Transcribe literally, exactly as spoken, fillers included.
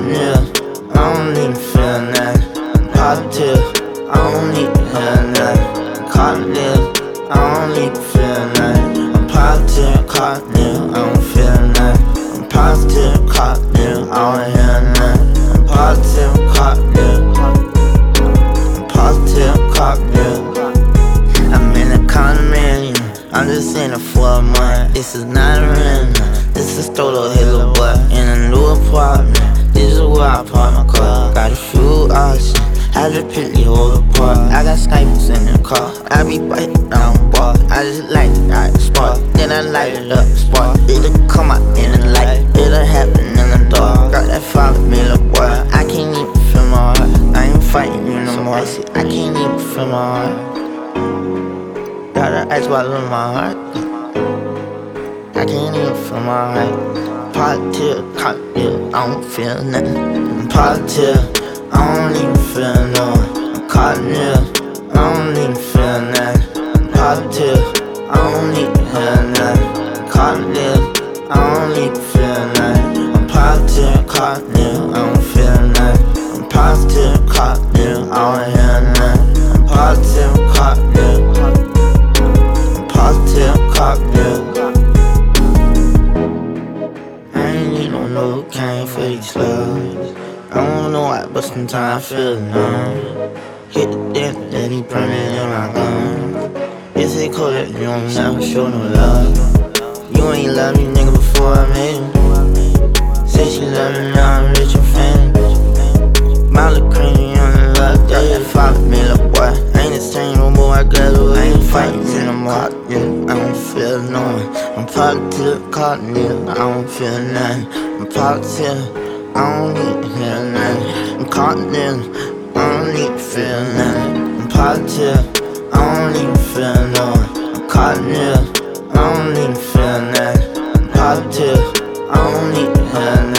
news, I don't even feel nothing. Positive, I don't need to hear nothing. Caught news, I don't even feel nothing. I'm positive, caught news, I don't feel nothing. I'm positive, caught news, I don't hear nothing. I'm positive, caught news. I'm positive, caught news. I'm in a condominium, I'm just in it for a month. This is not a rent, this is total hella boy. In a new apartment, this is where I park my car. Got a few options, I just pick the whole apart. I got snipers in the car, I be biting down bar. I just like it, I spark, then I light it up, spark. It'll come out in the light, it'll happen in the dark. Got that five million boy, I can't even feel my heart. I ain't fighting you no more, I can't even feel my heart. Got an ice bottle in my heart, I can't even feel my heart. Positive, positive, I don't feel nothing. I'm positive, I don't even feel no one. I'm caught news, I don't even feel nothing. I'm positive, I don't need to hear nothing. I'm caught news, I don't even feel nothing. I'm positive, caught news, I don't feel nothing. I'm positive, caught news, I don't hear nothing. I'm positive, caught news. I'm positive, caught news. No can't for these loves. I don't know why, but sometimes I feel numb. Hit the dent, then he burning in my lungs. It's a cold that you don't never show no love. You ain't love me, nigga, before I made it. Say she love me, now I'm rich and famous. Molly cream on the love, got that five million boy. I ain't the same no more, I got away. I ain't fighting in the mark, yeah. I don't feel no one. I'm positive, caught nigga, I don't feel nothing. I'm positive, I don't need to hear nothing. I'm caught nigga, I don't need to feel nothing. I'm positive, I don't even feel no one. I'm caught nigga, I don't need to feel nothing. I'm positive, I don't need to hear nothing.